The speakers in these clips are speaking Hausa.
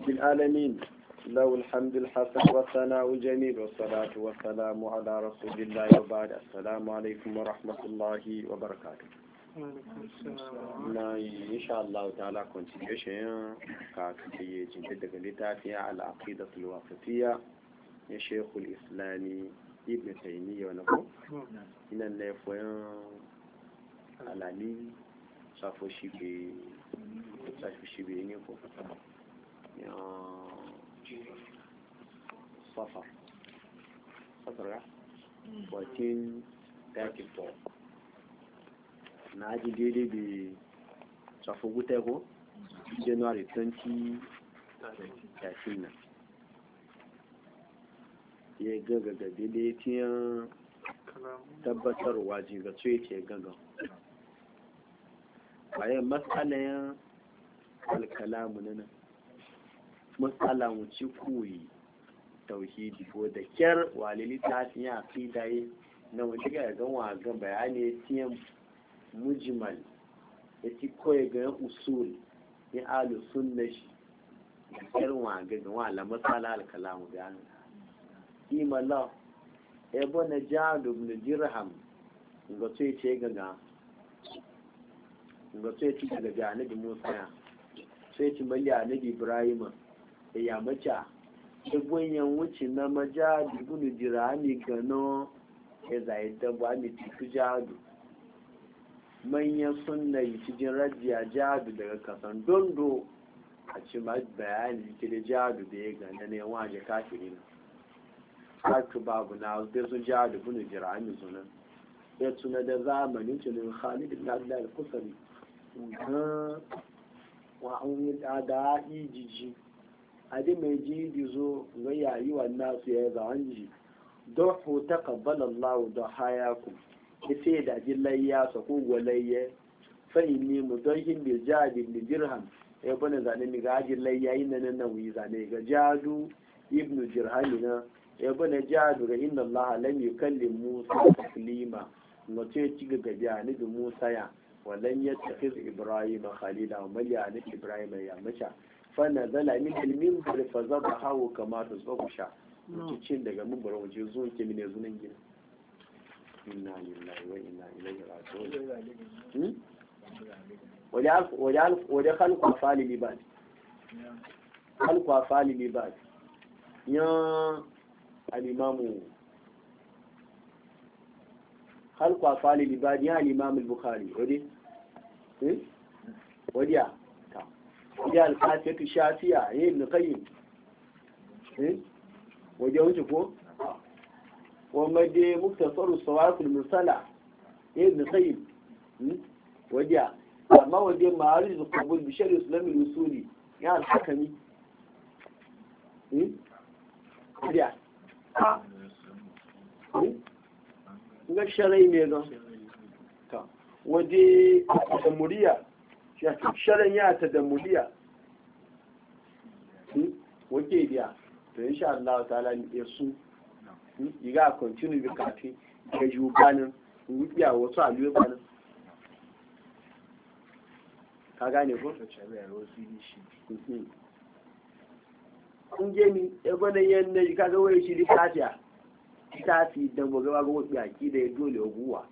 رب العالمين له الحمد الحسن والثناء الجميل والصلاة والسلام على رسول الله وبعد. السلام عليكم ورحمة الله وبركاته. na insha Allah ta'ala continuation ka kace cinta daga littafin al-aqidatul wasatiyya ya Sheikhul Islami Ibn Taymiyyah wa nako ina ne foyan alali safo shibe ne ko ya safar ya 1434 na ji daidai da safo guta ko January 2013 na ya gaga ga daidai tiyan tabbatarwa jiga tsoye ce gaga bayan matsalayen alkalamu na nan matsala wuce koyi tauhidi ko da kyar walili ta fiye a fi daye na wani ga ganwa ga bayani tiyan mujmal ya ci koya ga usul ya alu sunna shi da kyar wa ga wala matsala alkalamu da imala ya bane jadu ibn dirham ga tsoye ce gaga ga tsoye ci daga annabi Musa sai ci mali annabi Ibrahim ya mace igwenyan wuce na majadu ibn dirham gano ya zai dabba ne ci jadu manyan sunna yi cikin rajiya jadu daga kasan dondo a ci bayani ke da jadu da ya gane ne waje kafiri na haka babu na da sun jadu bunu jirami sunan ya tuna da zamanin tunin khalid ibn abdullah al-kusari wa an yi da ijiji adi mai jidi zo ga yayi wannan su ya zawan ji dofu taqabbala Allah da hayakum ita da jilayya sa ko gwalayya fa inni mudayyin bil jadi bil dirham ya bana zane mi ga jilayya yin nan nan wi zane ga jadu ibnu dirham na ya bana jadu ga inna Allah lam yukallim Musa taklima mace ci ga gabiya ni da Musa ya wallan yattakhiz Ibrahim khalila wa maliya ni Ibrahim ya mace fa nazala min ilmin fa zabahu kama tasbusha cikin daga mun bar waje zo ke mine zunan gina inna lillahi wa inna ilaihi raji'un wajen halku afali libad ya alimamu halku afali libad ya alimamu bukhari wadiya ya alkafiyatu shafiya ya ibn qayyim wajen wuce ko ومدي مختصر الصواعق المرسلة ابن قيم وديع ما ودي معارض القبول بشرع الإسلام الوصولي يعني الحكمي وديع نقول الشرعي ميغا ودي تدمرية شرعية تدمرية ودي ديع فإن شاء الله تعالى يسوع you got to continue the country because you ban with ya wasu aliyu ban ka gane ko kun je ni ebe da yanne ka ga waye shi litafi dan goga ga wani baki da dole oguwa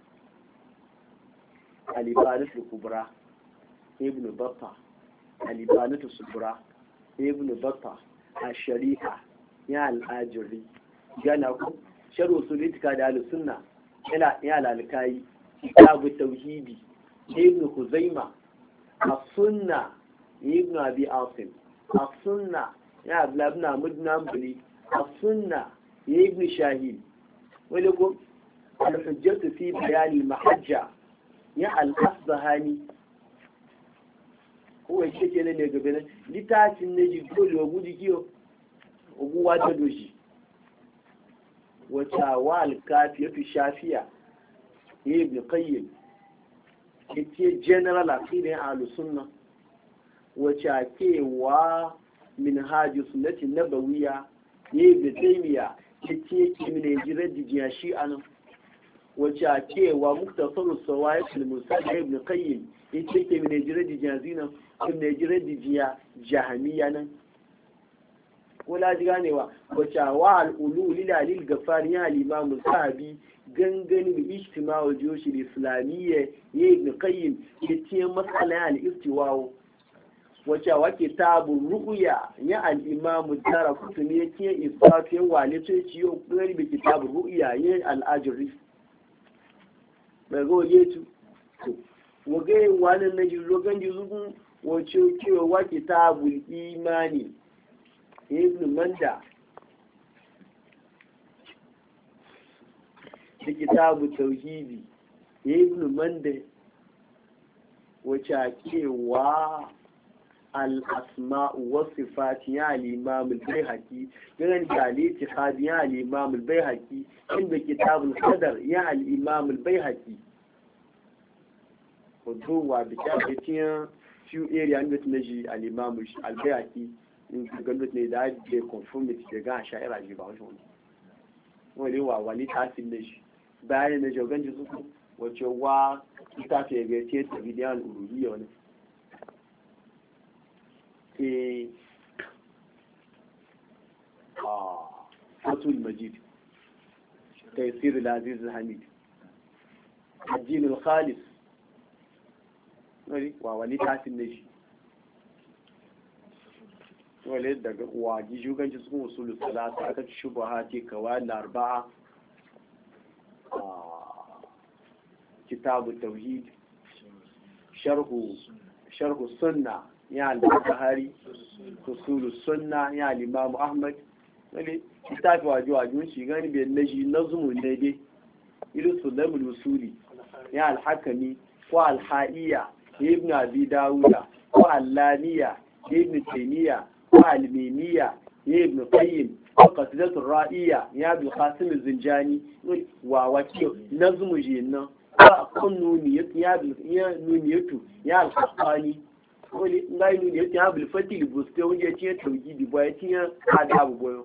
alibanatu kubra ibn battah alibanatu subra ibn battah ash-shari'a ya al-ajuri gana ku sharu sulitika da al-sunna ya al-alkai kitabu tauhidi ibn huzaima as-sunna ibn abi asim as-sunna ya abdullah ibn ahmad nambali as-sunna ibn shahid wale ko al-hujjatu fi bayan al-mahajja ya al-asbahani ko wace ce ne ga bene litacin ne ji dole ogu dikiyo ogu wata doshi wata wa al-kafiyatu shafiya ibn qayyim ita general aqida al-sunna wata ke wa minhaj sunnati nabawiyya ibn taymiya ita ke min jiradiya shi'an wata ke wa muktasar sawaid al-mursal ibn qayyim ita ke min jiradiya zina ibn jiradiya jahmiya nan wala ji ganewa wacce wa al'ulu lilalil gafari ya limamu sahabi gangani da ijtima'ul joshi islamiyya ya ibn qayyim ya ce matsala al-istiwa wacce wa kitabul ru'ya ya al-imamu daraqutni ya ce isbat ya wale to ci yo gari bi kitabul ru'ya ya al-ajri bai go yetu wage wannan na jiro ganji zugun wacce cewa wa kitabul imani ibn manda da kitabu tauhidi ibn manda wacce cewa al-asma wa sifat ya al-imam al-bayhaqi ganin galiti khadi ya al-imam al-bayhaqi inda kitabul qadar ya al-imam al-bayhaqi wa bi ta few area ne na ji al-imam al-bayhaqi in gwamnati ne da ake conformity da ga sha'ira ji ba wani wa wani tasiri ne shi bayan na jogan ji su wacce wa ita ce ga ce ta bidiyan uluhiyya wani ke fatul majid taysir al-aziz al-hamid الدين الخالص wani tasiri ne shi wale daga waji shuganci sun usulu salata aka ci shubahati kawai larba'a kitabu tauhid sharhu sunna ya al-bukhari usulu sunna ya al-imam ahmad wale kitabu wajun shi gani bai naji nazmu ne dai irin sulamul usuli ya al-hakami ko al-haiya ibn abi dawuda ko al-laniya ibn taymiya al-mimiyya ya ibn qayyim qasidatur ra'iyya ya bil qasim az-zinjani wa wakil nazmu jinna qannuni ya bil ya nuniyatu ya al-qani wali ngai nuniyatu ya bil fatil buste wuje ce tauhidi ba ya tiya adabu boyo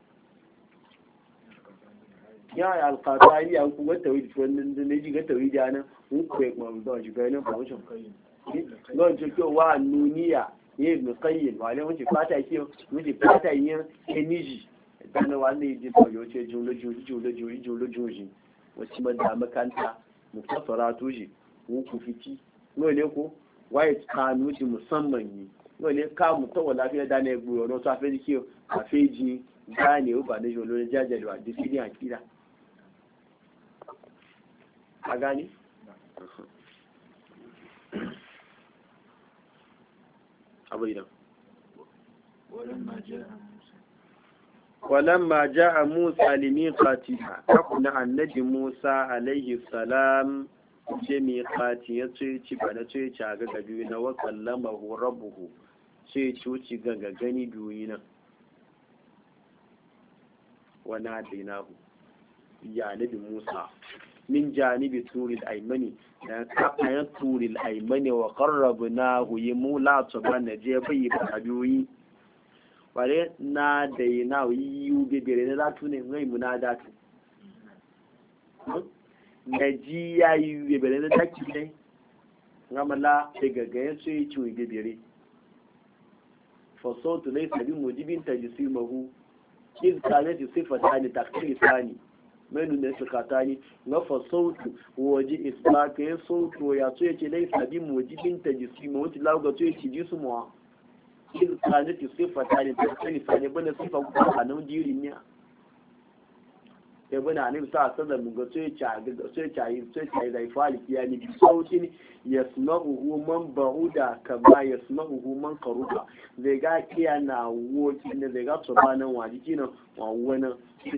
ya al-qatani ya ku ga tauhidi wannan da ne ga tauhidi ana ku ko ma da ji ga nan ba wucin non ce ko wa nuniya ye ibn qayyim wale mun ci fata ke mun ci fata yin eniji dan wanda yake to yo ce jumla juji wacce man da makanta muktasara tuji ku fiti wale ko waye kanu ji musamman ni wale ka mu to lafiya da ne gbo no ta fe dike a feji gane u ba ne jolo ne jajalwa difidi akida a gani أبينا ولما جاء موسى لميقاتنا أكون عن نبي موسى عليه السلام لميقاتي يتويتي بنتويتي أغاق بيونا وكلمه ربه سيتوتي غاقاني بيونا وناديناه يا نبي موسى من جانب طول الأيمن كأن طول الأيمن وقربناه يمولا تبان جيبي بحبيوي wale na da yana yiwu bebere na zatu ne mai munadatu na ji ya yi bebere na taki ne gamala da gaggayen su yi ciwo bebere fasotu ne sabi mujibin ta jisi mahu izkanet sifata ne takili sani menu ne sukatani na fasautu waje isbaka ya sautu ya so yace dai sabi mujibin ta jisima wuce lauga to yace jisu mu in kana ti sifata ne ta kani sane bane sifa ku anan diri ne ya bana ne sa sallan mun ga so yace da ifali kiyani bi sautin yasma'uhu man ba'uda kama yasma'uhu man qaruba zai ga kiyana woki ne zai ga tsobanan waji kinan wa wannan sai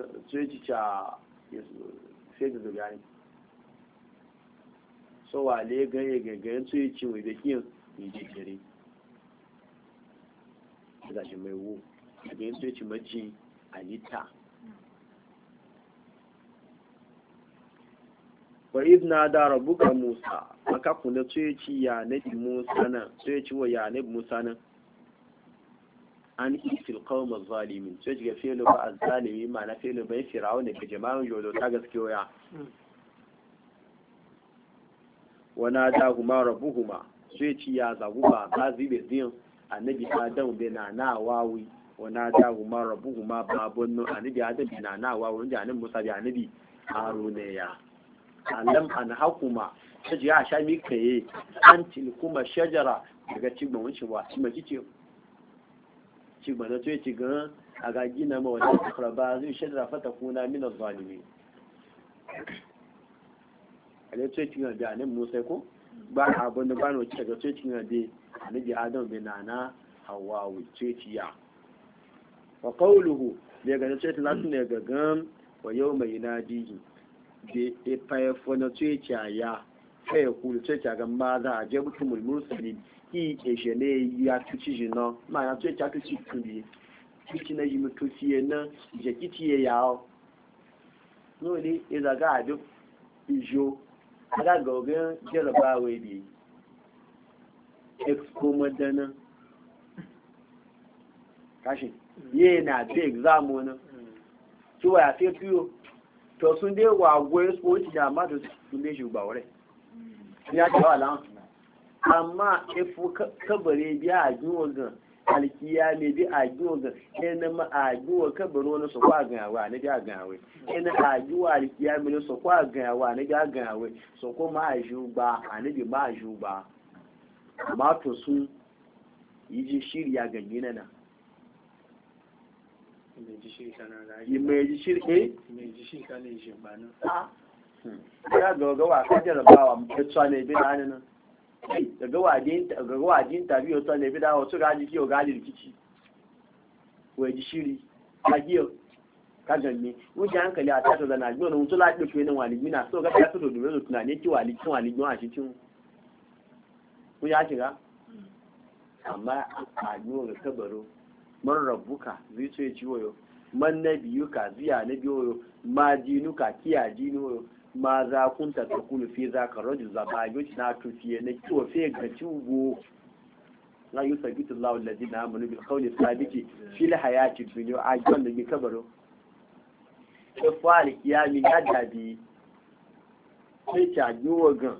da zugani so wale ganye gaggayen su yi ciwo da kiyan yi jikiri da shi mai wu gaggayen su yi ci maji a lita wa izna da rabuka musa aka kuna su yi ci ya nabi musa nan su yi ci wa ya nabi musa nan an isil qawm zalimin sai ga felo ba azzalimi ma na felo bai firawo ne ga jama'an yodo ta gaskiya wana da kuma rabbuhuma sai ci ya zagu ba zibe din annabi adam bai na wawi wana da huma rabu huma babun nu anabi adam na nawa wanda anan musa bi anabi haruna ya alam an hakuma taji ya sha mi kai antil kuma shajara daga cigban wuce wa kuma kice cigban da to yace gan aga gina ma wata akraba zai shajara fata kuna min az-zalimin ale to yace ga anan musa ko ba abun da ba no ce ga to yace ga dai anabi adam bin nana hawa wuce ciya wa qawluhu daga da ce latu ne ga gam wa yawma yunadihi de e paye fona ciya ya kai ku ce ga ma za a je mutumul mursalin ki e jene ya tuci jino ma ya ce ta tuci kundi kici na yimi tuci na je kici ya no ni e da ga adu ijo aga gogen jarabawe bi expo madana kashi ye na da exam wani cewa ya fi fiyo to sun dai wagwai sporti da amma da sun dai shugaba wurai ya ce wa lan amma ifu kabare biya a jiwo ga alkiya ne bi a jiwo ga yana ma a jiwo kabaro na su kwa gawa na biya gawa yana a jiwo alkiya ne su kwa gawa na biya gawa so ko ma a shugaba a nabi ma a shugaba amma to sun yi ji shirya ganye na nan mai ji shirka ne shi ba nan ya gagawa ka jarabawa ya tsane bi da nan gagawa din tabi ya tsane bi da wasu gaji kiyo gaji rikici wai ji shiri a giyo ka ganni wuce hankali a tata zana biyu na mutu lafi ɗauke nan waligi na so ga ta fito da rezo tunane ki waligi a cikin ku ya shiga amma a yiwu ga kabaro man rabbuka zai ce ciwoyo man na biyu ka ziya na biyoyo ma jinuka kiya jinuyo ma za kun ta takulu fi za ka rajul zaba yoci na tufiye na kiwo fe ga ciwo na yi sabitu lawon lazi na amonu bil kawai sabiti fil hayati duniya a gyan da bi kabaro ya fara kiyami ya dabi sai ta yiwo gan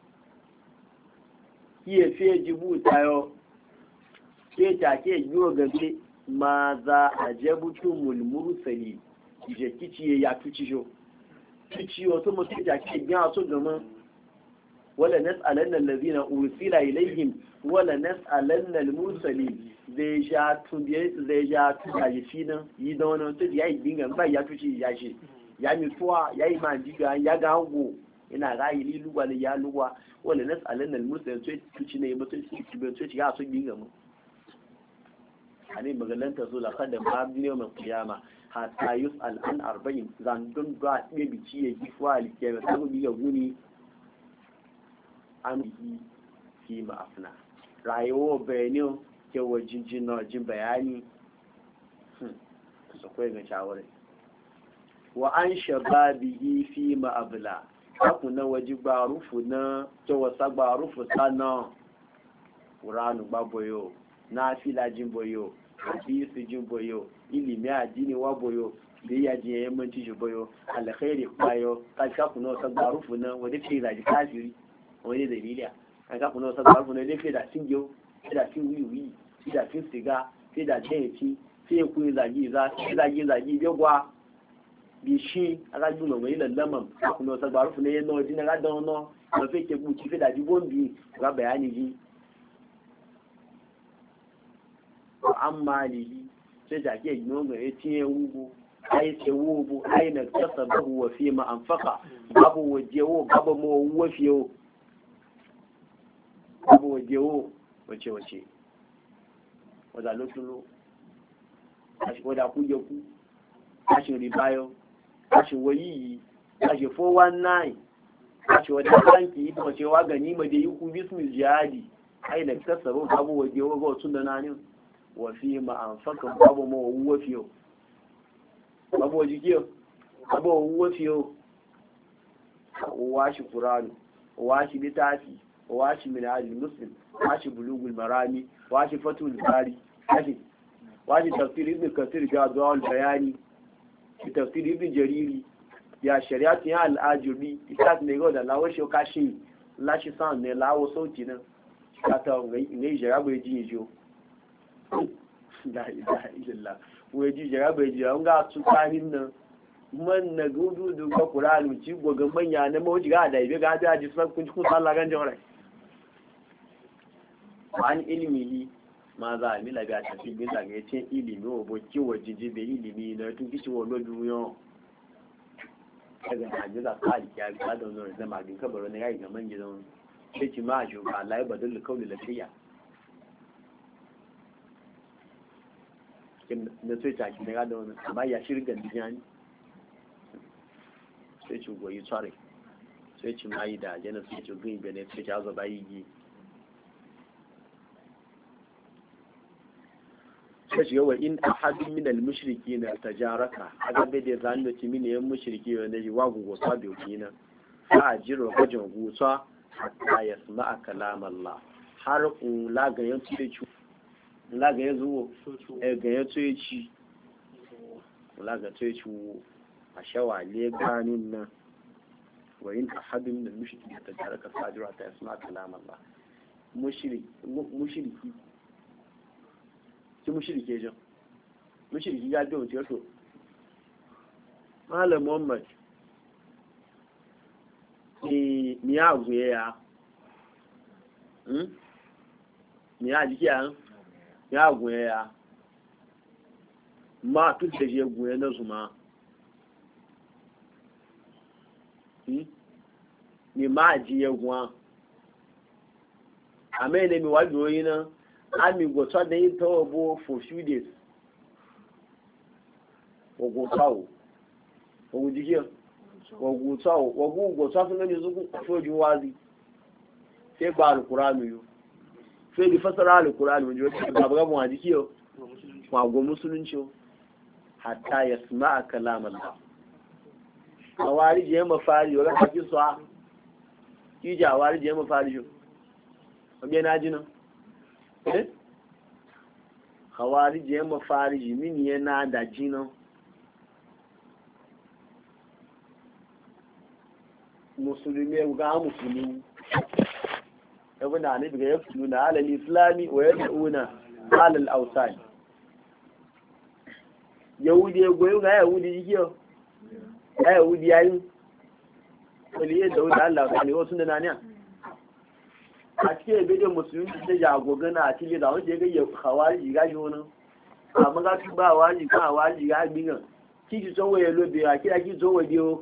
kiye fe jibuta yo ke take yiwo gabe ma za a jabutu mulmursali je kici ya tuci jo kici wato mutum da ke biya su gama wala nas'alanna allazina ursila ilaihim wala nas'alanna almursalin zai ja tubiye zai ja tuya fina yi da wannan to ya yi dinga ba ya tuci ya shi ya mutuwa ya yi mandiga ya ga hango ina rayi liluwa ne ya luwa wala nas'alanna almursalin to tuci ne mutum to ya so dinga mu ani magalanta su la kada ba biyo mai kiyama hatta yus'al an 40 zan dun ga ne bici ya gifwa alkiyama ta bi ga guni an yi fi ma'afna rayuwa bayani ke wajin jin jin bayani su kai ga shawara wa an shababihi fi ma'abla aku na waji ba rufu na to wasa ba rufu sana qur'anu baboyo na fila jimboyo hadisi jimboyo ilimi addini wa boyo da ya je yammanci shi boyo alkhairi bayo ka kuno san barufu na wani fi da kafiri wani dalili ka kuno san barufu na da fi da singiyo da fi wiwi da fi siga fi da jeci fi ku zagi zagi begwa bi shi aka duno mai lallaman ka kuno san barufu ne no dina ga dono no fi ke buci fi da jibombi ga bayani ji amma lihi sai da ke gino ya tiye wubu ai ce wubu ai na kasa babu wa fi ma anfaka babu wajewo babu mo wafiyo babu wajewo wace wadda lotulo wadda kuje ku kashin ribayo kashin wayiyi kashin 419 kashin wadda banki ita mace wa gani ma da yi ku bismil jihadi ai na kasa babu wajewo ga wasu da nanin wafi ma'amfakan babu mawuwa fiyo babu wajikiyo babu mawuwa fiyo washi kuranu washi littafi washi minhajul muslim washi bulugul marami washi fatul bari washi tafsir ibn kasir ga zuwal bayani tafsir ibn jariri ya shari'atin ya al'ajuri ita ne ga da lawashi kashi lashi san ne lawo sauti nan kata ngai jarabu ji jo la ilaha illallah wai ji jira bai ji an ga su kanin nan man na gudu da ga qur'ani ci gogan manya na mawji ga da ibe ga da ji san kun sallah gan jawara an ilimi ma za a mila ga tafi bin da ga ce ilimi wa boki wa jijibe ilimi na tun kici wa lodu yo daga najiza kali ya ga da wannan zama din kabaro ne yayi ga man gidan sai ci ma ju Allah ya badal kauli lafiya na sai ta ki daga da wannan amma ya shirga dijani sai ci goyi tsare sai ci mai da jana sai ci gin bene sai ci azo bayi gi sai ci yawa in ahadun min al-mushrikeen tajaraka aga be da zan da ci mini yan mushriki wanda ji wagu go sabe kina fa ajiro gajin gusa hatta yasma'a kalam Allah har la ga yan ci la ga yazo ga ya ci ci la ga ci a shawale ganin nan wa in ahadun min al-mushrikeen tajaraka fa ajiro hatta yasma'a kalam Allah mushriki ki mushrike jan mushriki ya biyo ce to malam Muhammad ni ya guye ya ni ya jikiya ya guye ya ma tun da je guye na zuma ni ma ji ya guwa amene mi wajo yi na ami gosa da yi tawo for few days ogosawo ogujiya ogosawo ogosa sun ne zuku soji wazi sai ba alqur'ani yo sai di fasara alqur'ani mun jo ba ga mu ajikiyo ma go musulunci hatta yasma'a kalam Allah awari je mafari yo ga ki so ki jawari je mafari yo obe na jina khawarij ya mafariji min yana da jinan musulmi ga musulmi ibn ali ga yafuna ala al-islami wa yad'una ala al-awsan yahudi goyo ga yahudi yiyo yahudi yayin waliye da Allah ka ne wasu da naniya a cikin ebe da musulmi da jagogana a cikin da wanda ya gayya khawariji ga shi wani amma ga su ba waji kan waji ga gbigan kiji so waye lobe a kira ki so waje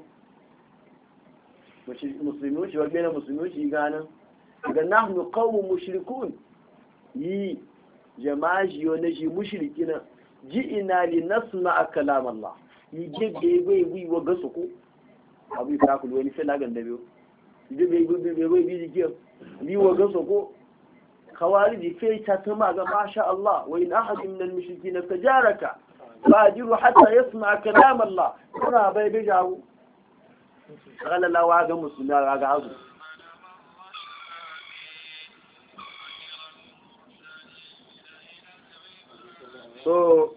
musulmi shi wagbe na musulmi shi ganan ga nahnu qawmun mushrikun yi jama'a shi yo ne shi mushrikina ji'ina li nasma kalam Allah yi gebe bai wa gasu ko abu ta ku wani sai lagan da biyo gebe bai bi jikiyo ni wa gaso ko khawariji sai ta tama ga masha Allah wa in ahad min al-mushrikeen tajaraka fajiru hatta yasma kalam Allah kuna bai bi jawo kala lawa ga musulmi ga azu so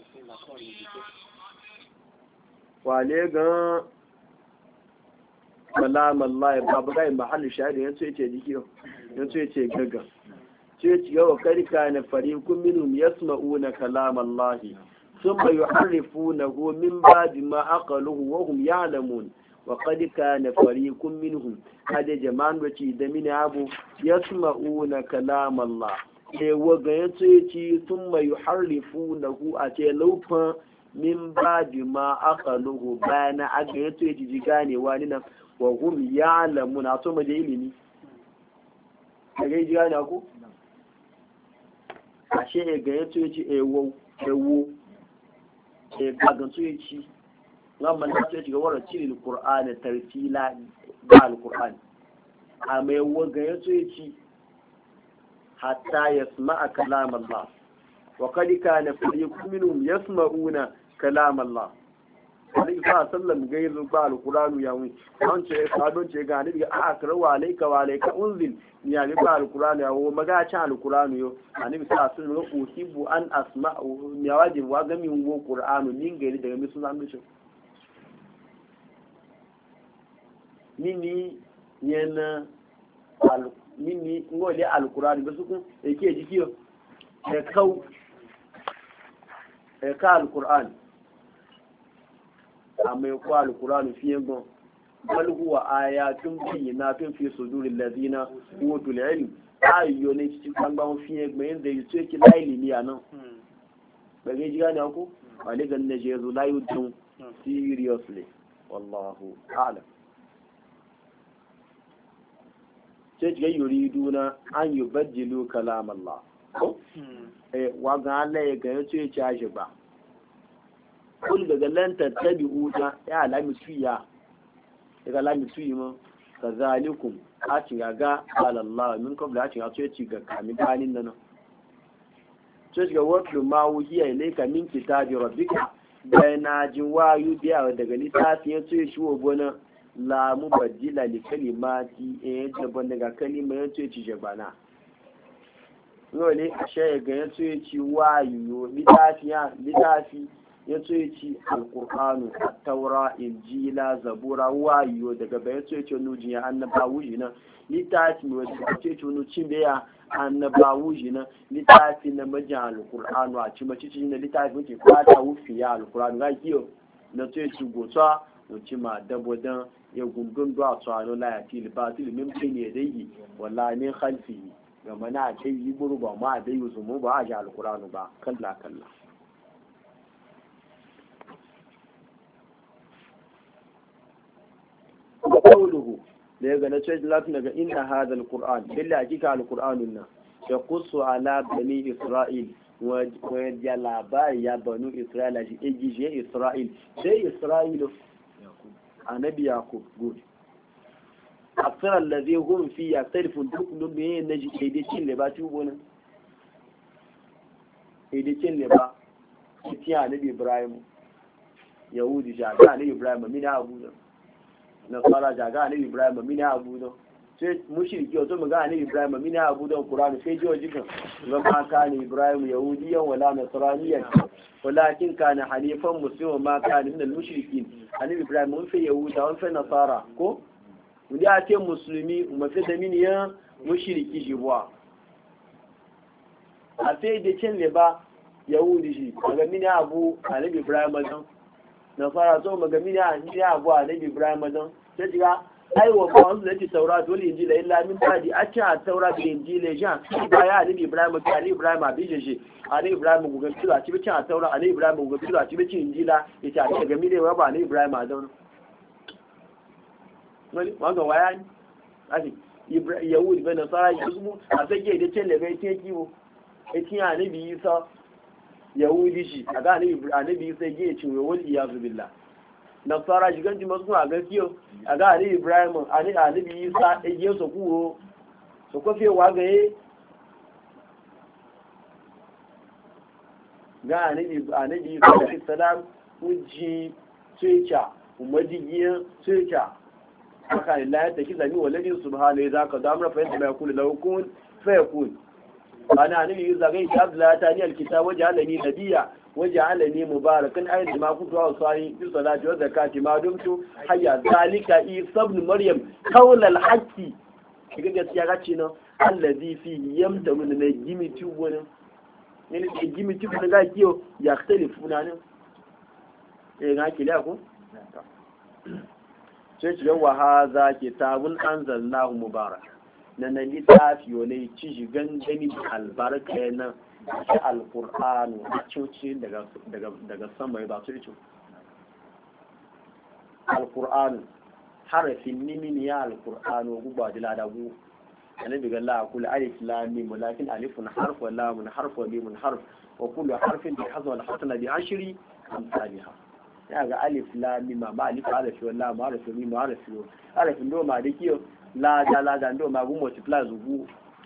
wale ga kalam Allah babu ga mahallin shahidi yanzu yace jikiyo yanzu yace gaga ce ci ga karika na fariqun minhum yasma'una kalam Allah thumma yuharrifunahu min ba'di ma aqaluhu wa hum ya'lamun wa qad kana fariqun minhum hada jama'an wace da mini abu yasma'una kalam Allah e waga yace ci thumma yuharrifunahu a ce laufa min ba'di ma aqaluhu bana aga yace ji ganewa ni nan wa hum ya'lamuna to maje ilimi kage ji gane ku ashe ga yato yace ewo kagan to yace ngamman da yace ga wara cikin alqur'ani tartila da alqur'ani amma ewo ga yato yace hatta yasma'a kalam Allah wa qad kana fariqun minhum yasma'una kalam Allah Alaihi sallam gairu ba alqur'anu ya wi an ce sabon ce ga ni a akrawa alayka wa alayka unzil ya ni ba alqur'anu ya wo maga cha alqur'anu yo annabi sallallahu alaihi wasallam usibu an asma'u ya wajin wa ga min wo qur'anu nin gairi daga misun an dace nini yana ngole alqur'anu ba su kun yake jikiyo da kau ka alquran amma ko alquran fiye gon bal huwa ayatun bayyinatun fi suduril ladina utul ilm ayo ne cikin banban fiye gbe da yuce ki laili ni anan ba ga jiga ne ko wale gan ne je zo layu tun seriously wallahu a'lam sai ga yuriduna an yubaddilu kalam Allah ko wa ga Allah ya ga yace ya ci ba kul daga lan tattabi'u ta ya alami suya daga lami suyi ma kazalikum a ci ga Allah min qabla a ci ga ci ga kamin banin nan sai ga wato ma wuhiya ilayka min kitabi rabbika bayna jiwayu biya daga littafin ya ce shi wa gona la mubaddila li kalimati da ban daga kalima ya ce ci jabana yole ashe ga ya ce ci wayu littafi ya ce ci alkur'anu taura injila zabura wayo daga bayan ce ce nuji ya annabawu jina littafi mai wasu ce ce nucin da ya annabawu jina littafi na majin alkur'anu a ci mace ci na littafi mace kwata wufi ya alkur'anu ga kiyo na ce ci gotsa wuce ma dabodan ya gungun duwa tsano layati libatil min ne da yi wala min khalfi ga mana a ce yi buru ba ma da yi zumu ba a ji alkur'anu ba kalla kalla قوله لأن نشهد لكن إن هذا القرآن بالله حقيقة القرآن يقص على بني إسرائيل ويجعل بايا بنو إسرائيل يجي إسرائيل زي إسرائيل النبي يعقوب قول أكثر الذي هم فيه يختلف الحكم به نجي إيديشين لبا تشوفون إيديشين لبا كتيا نبي إبراهيم يهودي جاء نبي إبراهيم من أبوه nasara jaga ne Ibrahim mini abu don sai mushriki wato maga ne Ibrahim mini abu don Qur'ani sai jiwa jikan zama kana Ibrahim yahudiyan wala nasraniyan walakin kana hanifan musliman ma kana min al-mushrikin ani Ibrahim mun fi yahuda mun fi nasara ko mun ya ce musulmi mun fi da mini ya mushriki jibwa a sai da cin le ba yahudi shi daga mini abu ani Ibrahim don nasara so maga mini abu ani Ibrahim don sai diga aiwa ba wanzu da ke taura dole injila illa min badi a cin a taura da injila jan ba ya alibi Ibrahim ta ali Ibrahim a bishe shi ali Ibrahim gugan tudu a cibicin a taura ali Ibrahim gugan tudu a cibicin injila ya ce a daga mini ba ali Ibrahim a zaune wani wanga waya ne ake yahudi bai nasara yi su a sake da cin lebai ta kiwo ya ci alibi isa yahudi shi a ga alibi isa ya ce wani iyazu billah nasara shigan ji masu a gaskiyo a ga ali Ibrahim alibi isa ya su kuro su kwafe wagaye ga alibi isa da salam uji tsoyica umarjigiyar tsoyica aka lillahi ta kisa ni waladin subhanahu za ka damar fahimta mai kula laukun fayakun ana alibi isa ga ita abdullahi ta ni alkita waje alani nabiya وجعلني مباركا أيضا ما كنت أصلي في صلاة وزكاة ما دمت حيا ذلك عيسى ابن مريم قول الحق كيف يغشنا الذي فيه يمتمن نجيم تيوبنا يعني نجيم تيوبنا قال كيو يختلفون عنه إيه قال كلاكم sai wa haza kitabun anzalnahu mubarak nan littafi ne ci gangani albarka yana shi alqur'anu a coci daga sama ba su ico alqur'anu harafin nimin ya alqur'anu guba da ladagu annabi ga la kullu alif lam mim lakin alifun harf wa lamun harf wa mim harf wa kullu harfin bi hazwa al-hasana bi ashri amsalha ya ga alif lam mim ma alif harfi wa lam harfi mim harfi harfin do ma da kiyo la da ndo ma gu multiply zugu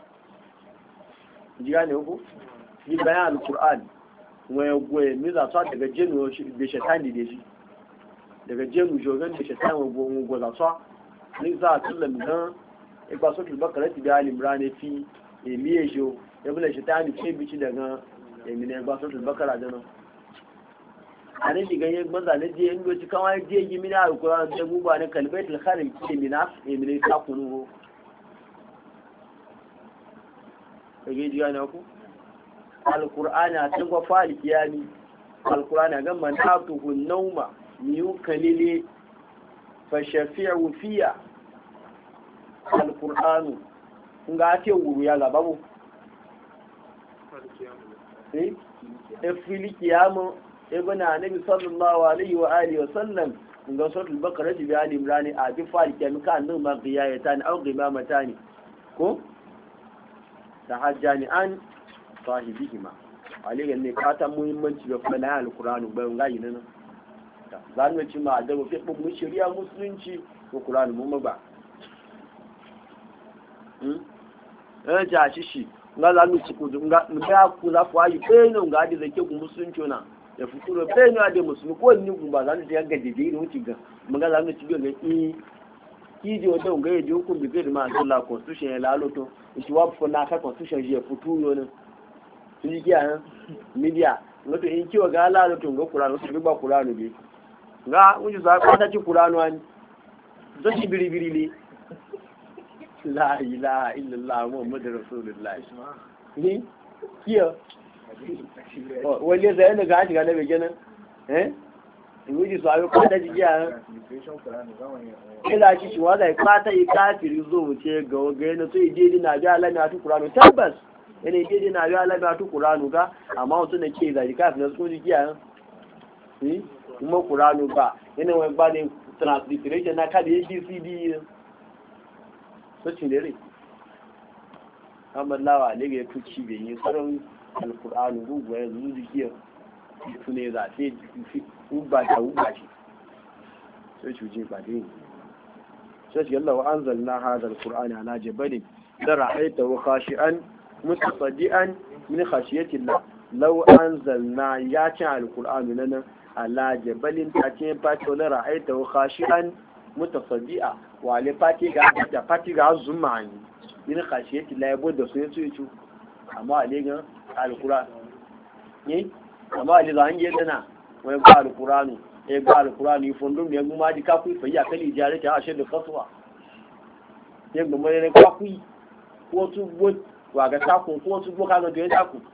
jiga ne ko yi bayan alquran waye goye mi za ta daga jenu da shetani da shi daga jenu jogan da shetani wa go za ta ni za ta lam dan e ba so bakara ti da imran fi eliyejo ya bula shetani ce bici daga emine ba so bakara da no ane diga ye gbanza ne je ndo ci kawai je yi mina alquran da guba ne kalbaitul kharim ke mina emine ka kunu kage jiya na ku alqur'ani a cikin fali kiyami alkur'ani ga man atuhu nauma miyu kalili fa shafi'u fiya alkur'anu nga te wuru ya gababu fili kiyama ibn annabi sallallahu alaihi wa alihi wa sallam ga suratul baqara bi ali imran a bi fali kiyama kan nan ma qiyayatan aw qimamatan ko tahajjani an sahibihima alayhi ne kata muhimmanci ga fala alqur'anu bayan gayi nan zan mu ci ma da mu fi mu shari'a musulunci ko qur'anu mu ba ja shi nga za mu ci ku nga ku za ku ayi peno nga da zake ku musulunci na ya futuro peno ade musulmi ko ni ku ba za mu ga dede ne wuci ga mun ga za mu ci ga kiji o don ga yi hukun bi gari ma Allah constitution ya laloto shi wa ko na ka constitution je futuro ne sun ji ya media wato in kiwa ga laloto ga Qur'ani su ba Qur'ani bi ga wuji za ka ta ci Qur'ani wani zo shi biri ne la ilaha illallah muhammadur rasulullah ni kiyo wale zai ne ga shiga na bege nan wuji su ayo kwata jiya ila shi wa zai kwata yi kafiri zo mu ce ga yana so ide na ga alami atu qur'anu tabbas yana ide na ga alami atu qur'anu ga amma wato ne ke zai kafiri su ji jiya kuma qur'anu ba yana wani ba ne transliteration na kada abcd socin dare amma lawa ne ga tuci bai yi tsaron alqur'anu ruwa ya zuwa jiya tune za sai uba ta uba shi sai cuje ba dai sai shi Allah wa anzalna hadha alqur'ana ala jabalin la ra'ayta wa khashi'an mutasaddian min khashiyati Allah law anzalna ya ci alqur'anu nan ala jabalin ta ce fati la ra'ayta wa khashi'an mutasaddia wa le fati ga zumani min khashiyati Allah ya bude su yace ci amma alegan alqur'an ne amma ali zan yi dana wai ba alqur'ani ba alqur'ani fondum ne mu ma di ka ku fa ya kali jare ta ashe da fatwa ne mu ne ka ku ko tu go wa ga ta ko tu go ka ga de ta ku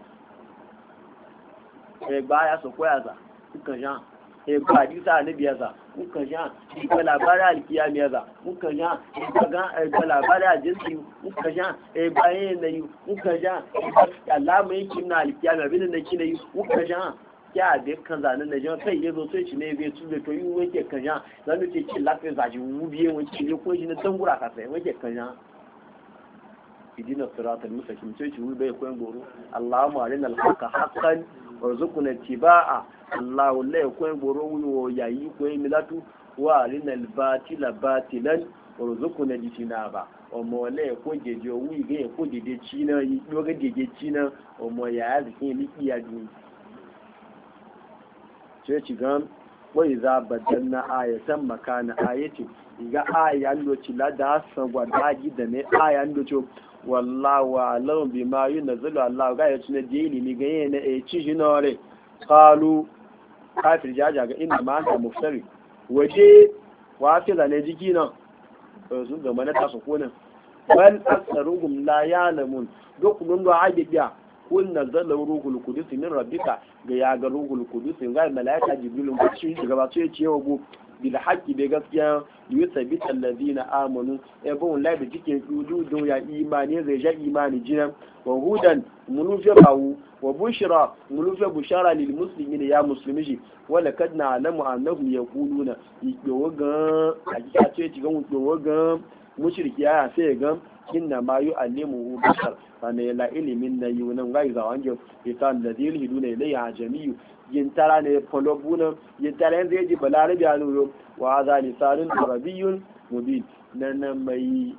ba ya so ko ya za kukan jan ba di sa ne biya za kukan jan ba labari alkiyami ya za kukan jan ba labari ajinsi kukan jan ba yin yi kukan jan Allah mai kinna alkiyami abin da kina yi kukan jan ya da kan zanen da jan kai yazo sai shi ne bai tube to yi wake kan jan zan ce kin lafiya zaji wubiye wake ne ko shi ne dangura ka sai wake kan jan idina siratal mustaqim sai shi wubiye ko goro Allahumma arina al-haqa haqqan warzuqna ittiba'a Allahu la yakun goro wuyo yayi ko milatu wa arina al-batila batilan warzuqna jitinaba ọmọ le ko jeje wi ge ko dede china yi lo ge jeje china ọmọ ya zikin liki ya dun sai ci gan wai za badanna ayatan makana ayati ga ayan do ci lada san gwada gida ne ayan do ci wallahu alam bima yunzilu Allah ga yace ne dili ni ga yana e ci jinore qalu kafir jaja ga inna ma anta muftari waje wa fi zane jiki nan su ga mana ta su kona bal aktharuhum la ya'lamun duk mun do ajiya kun nazala ruhul qudus min rabbika ga ya ga ruhul qudus ga malaika jibril ba shi daga ba sai ce yawo bil haqqi be gaskiya yusabit alladhina amanu e bon la da cikin dudu ya imani zai ja imani jinan wa hudan mulufa bawu wa bushra mulufa bushara lil muslimin ya muslimi wala kad na'lamu annahum yaquluna yowo ga hakika ce ci ga yowo ga mushriki ya sai ga inna ma yu'allimuhu bashar sana la ilimin na yunan ga zawange isan da dil hiduna ilayya jami'u yintara ne polobuna yintara zai ji balarabi a nuro wa za lisanun arabiyyun mubin nan mai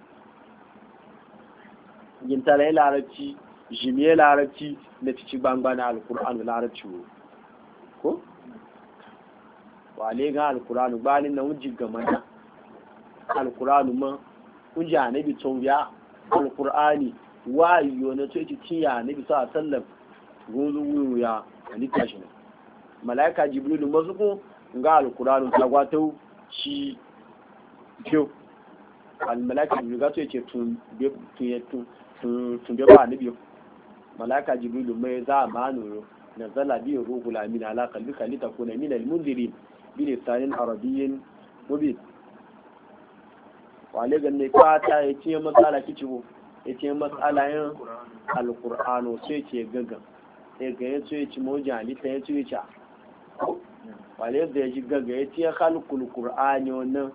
yintara larabci jimiye larabci da cici bangbana alkur'an larabci ko wale ga alkur'an balin na wujin gamana alkur'an ma kunji anabi tsobiya alkur'ani wayo na ce ciya anabi sallallahu alaihi wasallam gozu ya alika shi malaika jibril mazuku ga alkur'ani ta gwato shi biyo al malaika jibril ga ce tun be ba anabi malaika jibril mai za ma nuro nazala bi ruhul amin ala qalbika litakuna min al-munzirin bi lisanin arabiyyin mubin wale ganne fata ya ce matsala kicibo ya ce matsala yin alqur'ano sai ce gaga sai ga ya ce ci mojali ta ya ce ca wale da ya ji gaga ya ce khalqul qur'ani wannan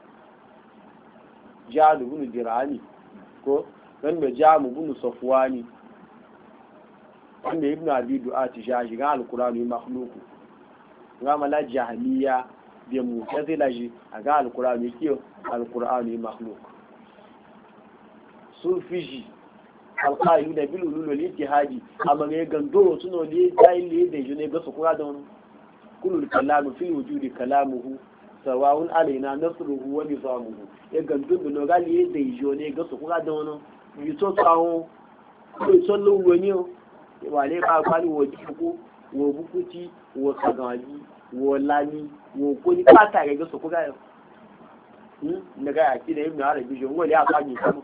jadu bin dirani ko dan da jamu bin safwani wanda ibn abi du'ati shaji ga alqur'ani makhluqu ga mala jahiliya bi mu'tazila ji ga alqur'ani kiyo alqur'ani makhluq sufiji alqayu da bil ulul ijtihadi amma ga gando suno le dai da june ga su kura da wannan kullu kalamu fi wujudi kalamuhu sawa'un alaina nasruhu wa nizamuhu ya gando da gali da june ga su kura da wannan yi to tsawo ko to lu woni wale ka kwani wo jiku wo bukuti wo kagaji wo lani wo kuni pata ga so ko ga ne ga aki da ibn arabi jo ngole aka ni kamu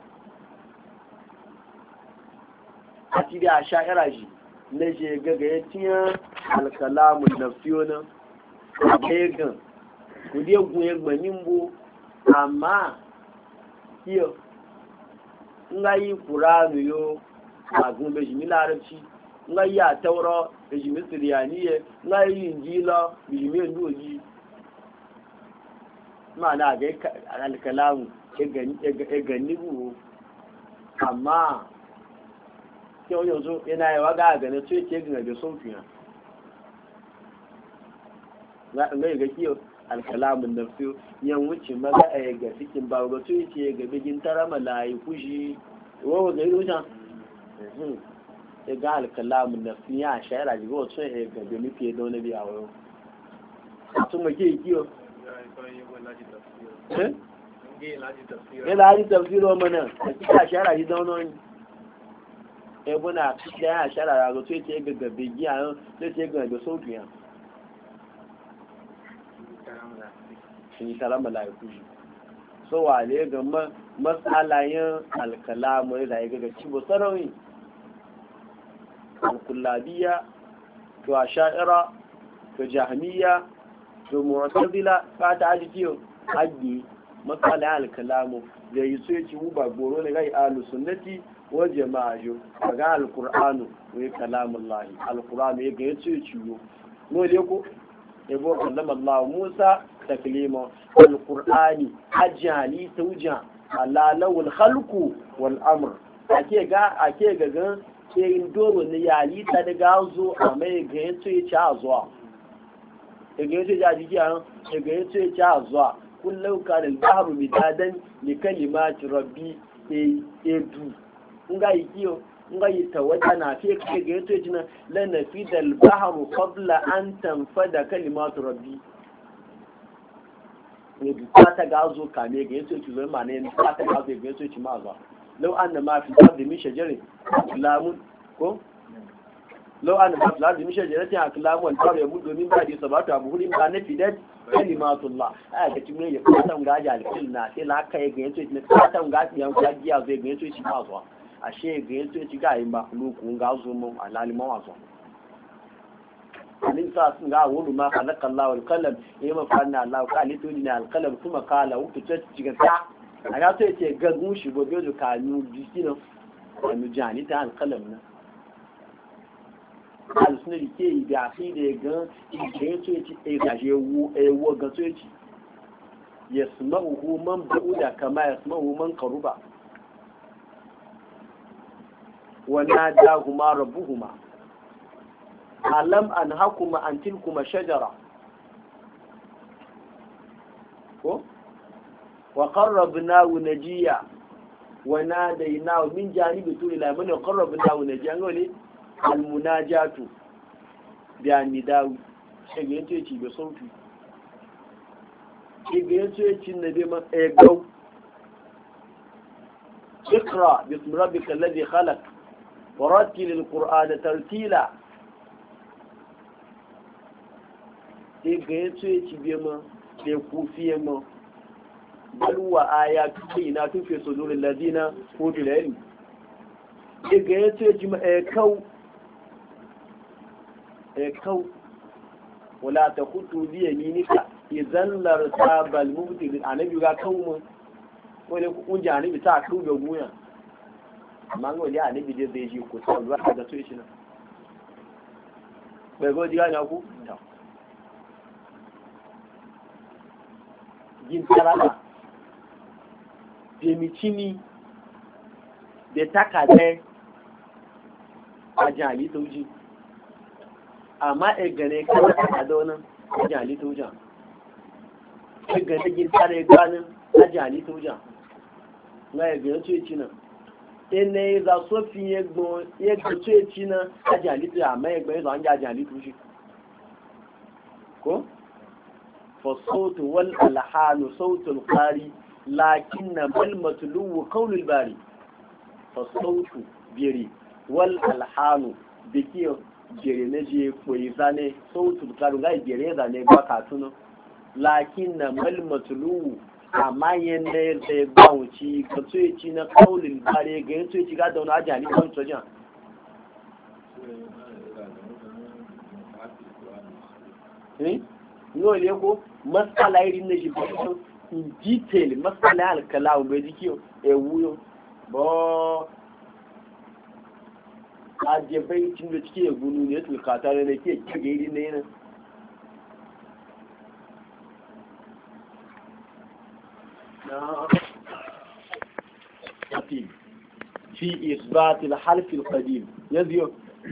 ati da sha'ira ji ne je gaga yatiya al-kalamun nafsiyona abegan kudi egun egbanin bo amma kiyo ngai qur'anu yo agun beji mi larabci ngai ya tauro beji mi siriyaniye ngai injila beji mi ndoji mana ga al-kalamu e gani bu amma ke oyo zo yana yawa ga ne to yake gina da sofiya ngai ga kiyo al-kalamun nafsi yan wuce maza a ga cikin ba ga to yake ga bigin tarama lai kushi wo ga yi wuta ya ga alkalamun na sun yi a shayara jiga wasu ya ga da nufi da wani biya wayo sun mage yi kiyo ya laji tafsiro mana a cikin a shayara ji da wani ya buna cikin a shayara ga to ya ga gabe giya sai ce ga da sauƙiya sun yi tara mala'iku so wale ga matsalayen alkalamu da ya ga cibo sarauni al-kullabiya to asha'ira to jahmiya to mu'tazila ba ta aji kiyo haji matsalayen alkalamu da yi so yaci ba goro ne gai ahlus sunnati wal jama'a jo ga al-qur'anu wa kalamullahi al-qur'anu ya ga yaci ciwo no le ko yabo kallama Allah Musa taklima al-qur'ani ajali tawja ala lawul khalqu wal amr ake ga gan ke doro ne yali ta daga zo a mai ga yato ya ci azuwa daga yato ya ji kiyan daga yato ya ci azuwa kullu kana al-bahru midadan li kalimati rabbi edu nga yikiyo nga yitawata na fi ga yato ya jina la nafida al-bahru qabla an tanfada kalimatu rabbi ne ta ga zo kame ga yato ya ci zo ma ne ta ga zo ga yato ya ci ma azuwa لو أن ما في الأرض من شجر أكلام لو أن ما في الأرض من شجرة أكلام والبحر يمد من بعد سبعة أبحر ما نفدت كلمات الله كتمنى يقطعون غاجا الكلنا لا كاي غينتو يقطعون غاجا يانغاجيا زي غينتو يشمازوا ashe غينتو يشغا مخلوق غازو مو على الموازو anin sa sun ga wulu ma khalaqa Allah wal qalam yema fanna Allah qalitu lina al qalam kuma qala wa tutata a ga to yace gagun shi gobe da kanu bikino kanu jani ta alqalam na al-sunna ke yi da fi da ga ke to yace e ga je wo ga to yace yasma'uhu man ba'uda kama yasma'uhu man qaruba wa nadahuma rabbuhuma alam anhakuma an tilkuma shajara ko وقربناه نجيا وناديناه من جانب طول الأيمن وقربناه نجيا نقول المناجاة بالنداء شيء ينتهي بصوتي شيء ينتهي النبي ما يقول اقرأ باسم ربك الذي خلق ورتل القرآن ترتيلا شيء ينتهي بما يكوفي ما بل هو آيات بينات في صدور الذين أوتوا العلم إذا يتجمع كو kau wala ta kutu biya minika idan lartabal mubtil annabi ga kawo wani kunja annabi ta kawo ga guya amma ga wani annabi dai zai ji ko ta ruwa da so shi na bai go diga na ku ta jin tarada demicini da takade a jali tauji amma egane kawai a donan a jali taujan egane gintare ganin a jali taujan na egane tuci nan ene za sofi egbon yegbe tuci nan a jali taujan amma egbe zo anja jali tauji ko fa sautu wal alhanu sautul qari lakinna bal matluwu qawlul bari fa sautu biri wal alhanu bikiyo jere na je koyi zane sautu karu ga jere zane ba ka tuno lakin na mal matulu amma yanda da ba wuci ka tsoye ci na kaulin bare ga yin tsoye ci ga dauna ajali kan sojan no ne ko masala irin na shi ba in detail masala al-kalam bai dikiyo wuyo bo ajebai cin da cike gunu ne tulkata ne ke kige iri ne nan na fi isbat al-half al-qadim yaziyo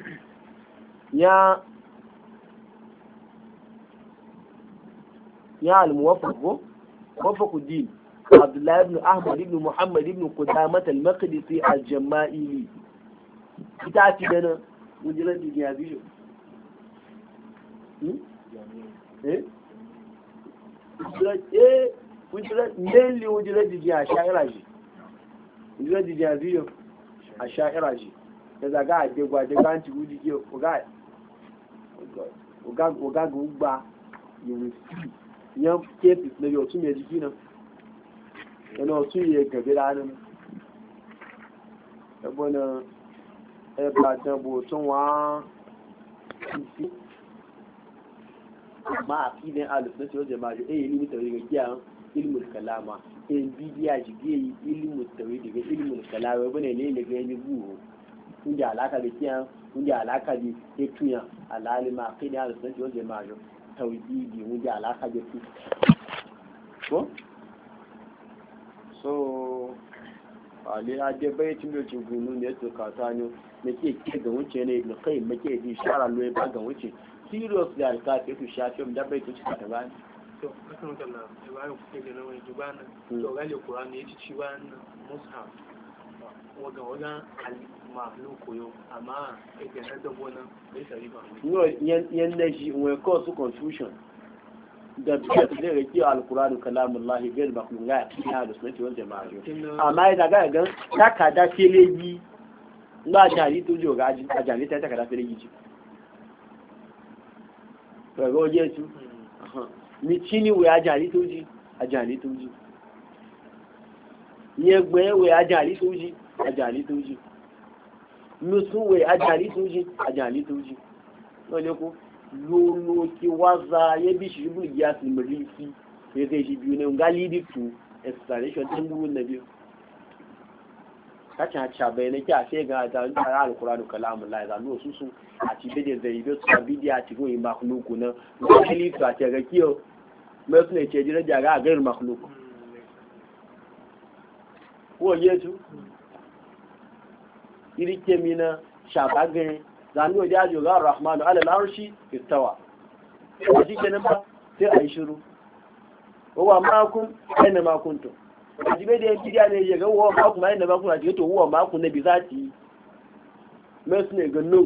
ya al-muwaffaq muwaffaquddin Abdullah ibn Ahmad ibn Muhammad ibn Qudamah al-Maqdisi al-Jama'ili ita ci dana wujiran da ya biyo wujiran da ya sha'ira shi wujiran da ya biyo a sha'ira shi da zaga a degwa da ganci wuji ke oga gugba yiwu yan kefis na yau tun mai jiki nan yana otu yi gabi ranar ẹgbọ́n ẹgbà dánbò tó wọ́n fi máa fi ní alùpùpù tí ó jẹ máa jẹ èyí ní mítàrí rẹ̀ kí àwọn ilmù kalama èyí bí i àjìgí èyí ilmù tàrí rẹ̀ ilmù kalama ẹgbọ́n ilé ilẹ̀gẹ́ ẹni gbúrò oúnjẹ alákàbí kí àwọn oúnjẹ alákàbí ètùyàn alálẹ́mà kí ní alùpùpù tí ó jẹ máa jọ tàrí ìdí oúnjẹ alákàbí fún so ale aje bai tun da gunu ne to kata ne nake ke ga wuce ne da kai make di shara loye ba ga wuce serious da ka ke to shafi da bai to cika ta ba to kasan kalla ba ku ke da wani jubana to gale qur'ani yace ci ba mushaf waga al-mahluku yo amma ke da dabona bai sari ba no yan da shi we cause confusion da biya da rage alkurani kalamullahi bil makhluq ga ya da sunnati wal jama'a amma idan ga gan takada feleji ba jari to jo ga ajali ta takada feleji ci to go je su mi chini we ajali to ji ajali to ji yegbe we ajali to ji ajali to ji musu we ajali to ji ajali to ji no le ko lolo ki waza ya bi shi bu ya su mulki ya kai shi biyu ne galidi to explanation din gurin na biyu kacha cha bai ne ki a sai ga da alqur'anu kalamullah da no su a ci bide zai bi su bidiya ci go yin makhluku na galidi to a ce ga kiyo mai su ne ce jira jaga ga makhluku ko yesu iri kemina shabagan zanu da yajo ga rahmanu ala al-arshi istawa shi kenan ba sai ayi shiru wa ma'akum aina ma kuntum jibe da bidiya ne ya ga wa ma'akum aina ma kuntum ji to wa ma'akum nabi zati mes ne ga no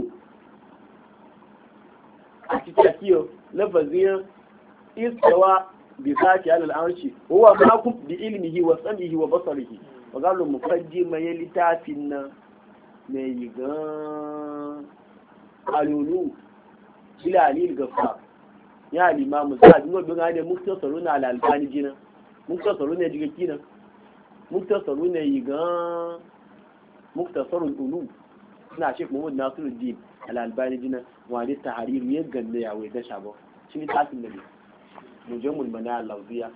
a cikin kiyo lafazin istawa bi zati ala al-arshi wa ma'akum bi ilmihi wa samihi wa basarihi wa qalu muqaddima ya litafin na ne yigan alulu ila alil gafa ya limamu sa dingo bin ga ne muktasaru na al-albani jina muktasaru ne diga kina muktasaru ne yigan muktasarul ulu na Sheikh Muhammad Nasiruddin al-albani jina wani tahrir ya ganne ya wai da shabo shi ne tasin da ne mujamul mana lawziya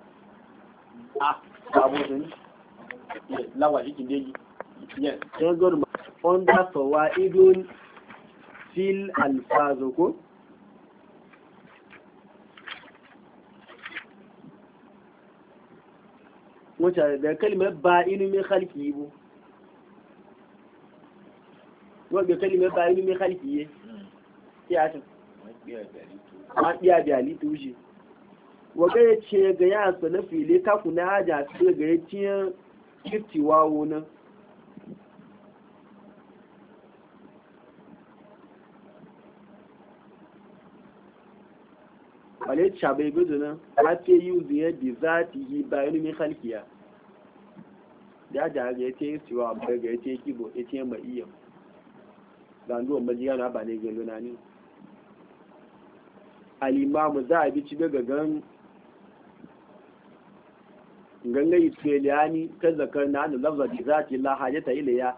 babu sun lawa shi kindeji yes sai gor onda fawaidun fil alfaz ko wata da kalmar ba ilimin khalqi bu wanda kalmar ba ilimin khalqi ya ta a biya da ali tuji waga ya ce ga ya sana fili ka kuna haja su ga ya ciye kiftiwa wuna wale shabai gudu nan a ce yi ziyar da za ta yi bayan ilimin halkiya da ga ya ce yi siwa ga ya ce kibo ya ce mai iya zanduwa majiya na ba ne gelo na ne alimamu za a bi ci daga gangayi tseliyani kan zakar na hannun lafza da za ta yi lahajata ilaya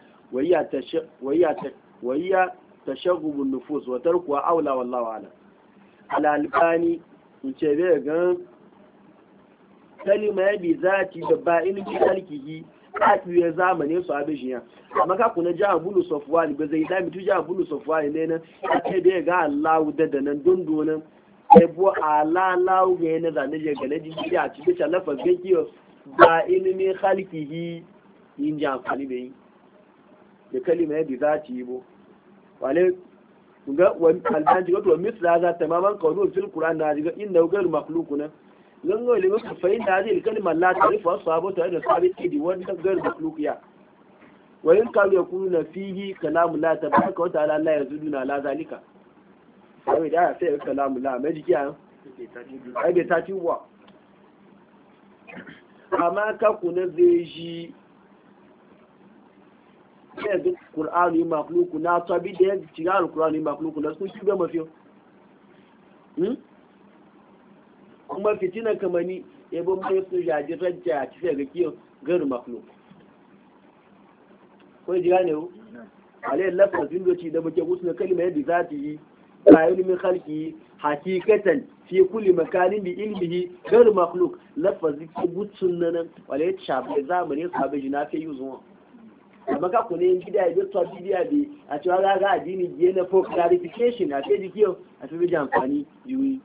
wayya ta shagubun nufus watar kuwa aula wallawa ala alalbani in ce bai gan kalima ya bi za ta da ba ilimin halkihi a ɗuye zamani su abin shi ya amma ka kuna jihar bulu sofuwa ne ba zai dami tu jihar bulu sofuwa ne nan a ce bai ga allahu da nan dundunan ebo ala lawo ga yana zane je gane jiji a cikin talafa gakiyo ba ilimin halkihi yin ji amfani da yi da kalima yadda za ci yi bo wale ga wani albanci wato misla za ta maman kawo fil kuran na jiga inda ugar makluku nan zan ga ilimin ka fahimta zai kalimar la ta rufa wasu abu tare da sabit ke di wani gar makluku ya wayin kawo ya kuru na fihi kalamu la ta baka wata ala la ya zudu na la zalika kawai da ya sai kalamu la mai jiki a ai bai ta ci wa amma ka kuna zai shi sai duk qur'ani makhluku na tabi da shiga alqur'ani makhluku na sun shiga mafiyo kuma fitina kamani yabo mai su jaji rajja ci sai ga kiyo garu makhluk ko ji gane ku alai lafazin doci da muke gusu na kalma yadda za ta yi bayan min khalqi hakikatan fi kulli makanin bi ilmihi garu makhluk lafazin ki gutsun nan wala shabe zamani sabe jina fi yuzo amma ka kune gida ya to bidiya bi a cewa ga addini je na for clarification a ce dikiyo a ce bi amfani yiwi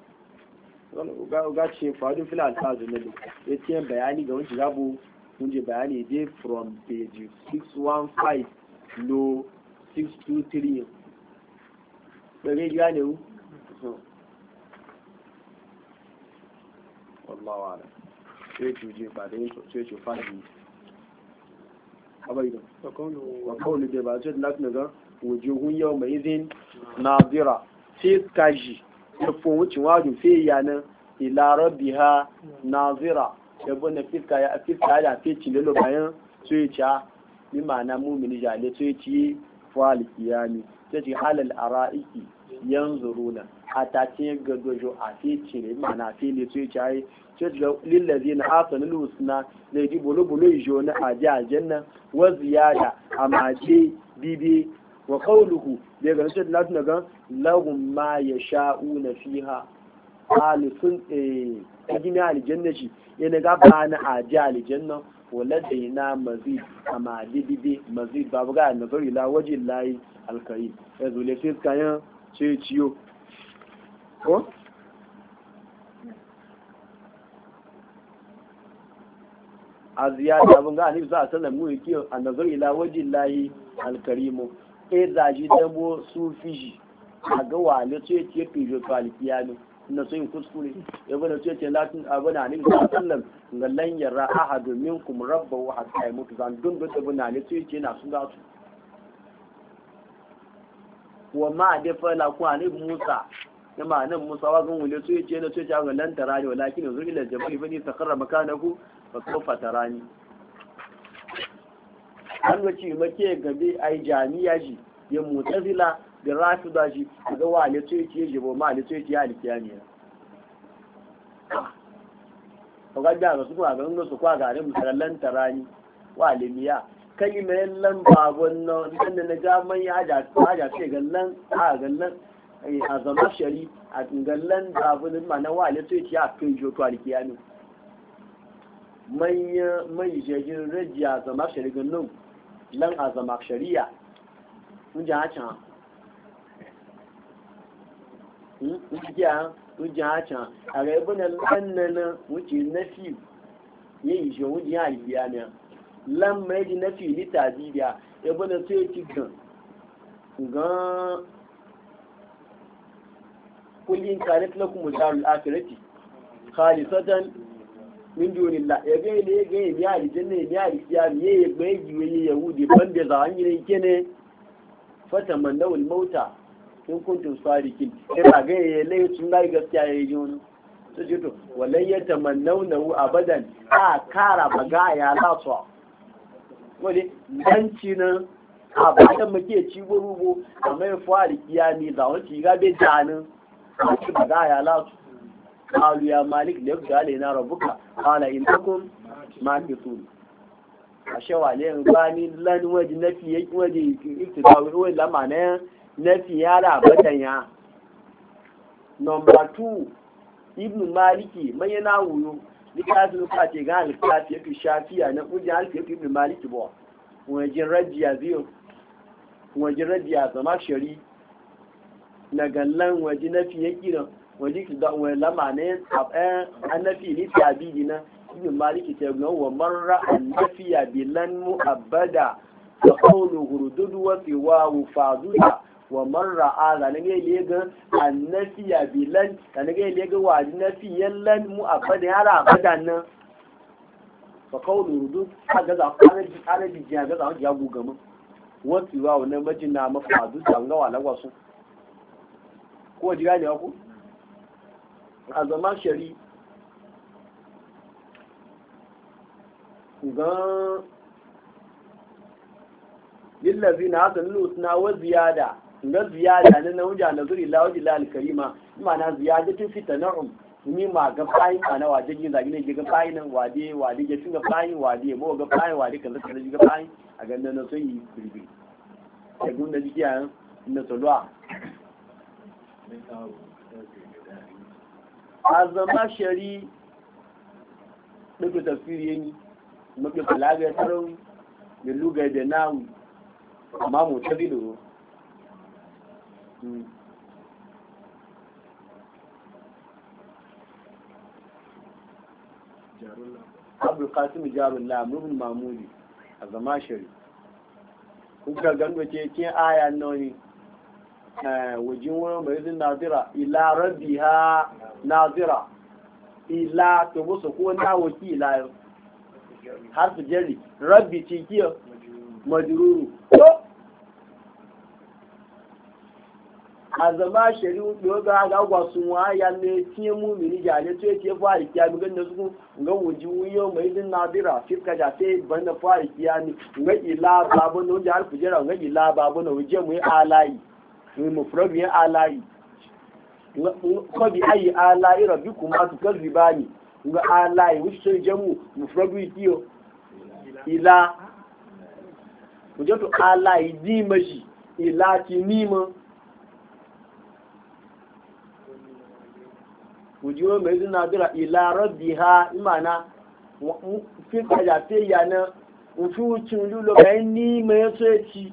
ga ce fadin fil alfazu ne ya ce bayani ga wani gabu mun je bayani dai from page 615 no 623 bai ga ne wu wallahi wala sai tuje ba da sai ce fadi abai da wa kaulu da ba sai da ga wujuhun yau mai izin nadira sai kaji da fowucin wajen fiye yanar ila rabbiha nazira yabo na fiska ya fi cililo bayan tsoyica ni ma'ana mumini jale tsoyici fuhali kiyami ta ce halal a ra'iki yan zuruna a tace gadojo a fi cile ma'ana fi ne tsoyica yi ce ga lillazi na asanin lusuna da yi bulu-bulu ijo na aji aljanna wa ziyada a maje bibi wa qawluhu da ga nace da na ga lahum ma yasha'una fiha alisun ajini aljannati yana ga bana aji aljanna wala daina mazid amma didibi mazid babu ga nazari la wajin lahi alkarim yazo le sai kayan ce ciyo ko aziyada abun ga annabi sallallahu alaihi wasallam mu yake an-nazari ila wajin lahi alkarim zaji dabo su fiji a ga wale su yake fijo kwalifiyano na sun kuskure ya bada su yake latin abuna ne sallam ga lan yara ahadu minkum rabbahu hatta yamutu zan dun da abuna ne su yake na sun ga su wa ma da fala ku ne Musa ya ma nan Musa wa gan wule su yake na su yake ga lan tarani walakin zuri ila jabal fa ni takarra makanahu fa sawfa tarani an wace make gabe ai jami'a shi ya mutazila da rafida shi ga wale to yake jibo ma le to yake alkiyami ko ga da su ko ga ngo su kwa ga ne musallan tarani wale miya kalimar lan babon nan na jaman ya aja ce gallan a gallan a zama shari a gallan babon ma na wale to ya a kai jo to alkiyami mai jejin rajiya zama shari gallan lan a zama shari'a mun ji hacan hujja a raibunan lannan wuce nafi yin shi wuce ya albiya ne lan mai ji nafi ni tabibiya raibunan sai ci gan kullin kanat lakum darul akhirati khalisatan min dunillah ya ga ne ga ya aljanna ya albiya ne ya ga yi yahudi banda za an yi kene fatamannawul mauta in kuntum sadiqin sai ba ga yayi lai sun ga gaskiya yayi jona to jito walai yatamannawnahu abadan a kara baga ya latsa wani danci nan abadan muke ci gurugo amma ya fari kiyami da wani ga be janin ci baga ya latsa qalu ya malik la yaqala rabbuka qala innakum makithun ashawa ne bani lan waji nafi yake waji iktidawi wai lamana nafi yara batanya. Number 2 ibn maliki mai yana wuyo likafin ka ce ga alkafi yake shafiya na kuje alkafi ibn maliki ba wajen rajiya biyo wajen rajiya zama shari na gallan waje nafi yake da waje da wani lamana annafi ni tabi na ibn maliki ta ga wa marra annafiya bilan mu'abbada fa qawlu hurdudu wa fiwa faduda wa marra ala ne ne ga annafiya bilan ne ne ga wa nafiyan lan mu'abbada yara abadan nan fa qawlu hurdudu kaga za arabi jiya ga za ya guga mu wa fiwa wannan majina mafadu ga wala wasu ko jiga ne ku a zaman shari'a gan lillazi na hasan lusna wa ziyada ga ziyada na wuja nazuri la wajhi lal karima ma'ana ziyadatin fi tan'um ni ma ga fayin ana waje gin zagi ne ga fayin wade ga tunga fayin wade mo ga fayin wade kaza kaza ga fayin a ganin na so yi birbi sai gun da jiya na tolwa azama shari duk tafsiri ne muke balaga tsaron da luga da nawu amma mu ta bido Abdul Qasim Jarullah ibn Mamudi a zama shari kuka gando ce kin aya noni wajin wurin mai zin nazira ila rabbiha nazira ila to musu ko na wakila har su jari rabbi cikiyar majururu a zama shari'u ɗaya ga gagwa sun waya ne tiye mumini jale to yake fari kiyami ganin su ga wuji wuyo mai din nadira fiska da sai banda fari kiyami ga ila babu no jar kujera ga ila babu no wuje mu alayi mu mufrabi alayi ko bi ayi alayi rabbikum atukazibani ga alayi wuce jamu mufrabi tiyo ila wuje to alayi di maji ila ki nima wujuwa mai zina dira ila rabbiha imana fi kaja te yana fi wucin lulo bayan ni mai so ya ci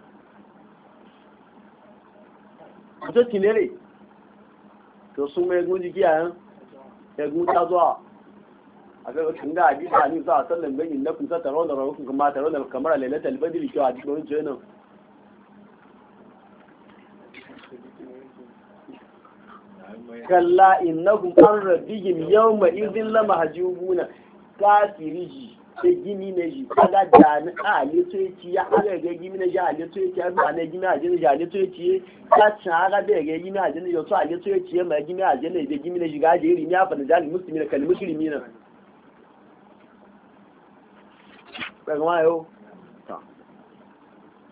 to tinere to sun mai gun jiki a yan gun ta zuwa a ga wacin ga hadisa ni za a sallan bayin na kun sata rawar da rawar kuma ta rawar kamar lailatul badri kyau a cikin wani jenan kalla innahum an rabbihim yawma idhin lamahjubuna kafiriji sai gimi ne ji kaga da a le to yaci ya aga ga gimi ne ja le to yaci ba ne gimi a jini ja le to yaci ka can aga da ga gimi a jini yo to a le to yaci ma gimi a jini da gimi ne ga je ri ya fa da jali muslimi da kalmi muslimi na ba ma yo ta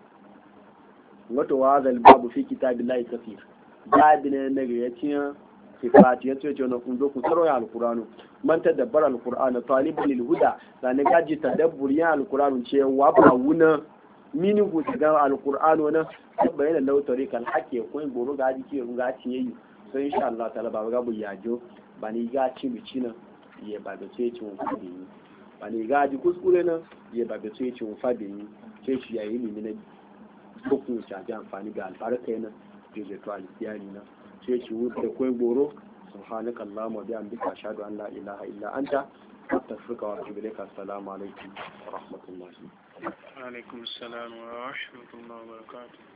wato wa zal babu fi kitabillahi kafir babu ne ga yaci sifati yace ce na kun zo ku tsaro alqur'anu man tadabbara alqur'ana talibul lil huda dan gaji tadabbur ya alqur'anu ce wa ba wuna mini ku ga alqur'anu na bayyana law tariqal haqqi ko goro gaji ke runga ci yayi so insha Allah ta'ala ba ga bu yajo bani ga ci bici na ya ba da ce ci mun fadi bani ga ji kuskure na ya ba da ce ci mun fadi ce shi yayi ni ne ko ku ta ji amfani ga albarka yana ke je to alkiyani na ce ci wuce da koyi goro subhanaka allahumma wa bihamdika ashhadu an la ilaha illa anta astaghfiruka wa atubu ilaik. Assalamu alaikum wa rahmatullahi wa alaikum assalam wa rahmatullahi wa barakatuh.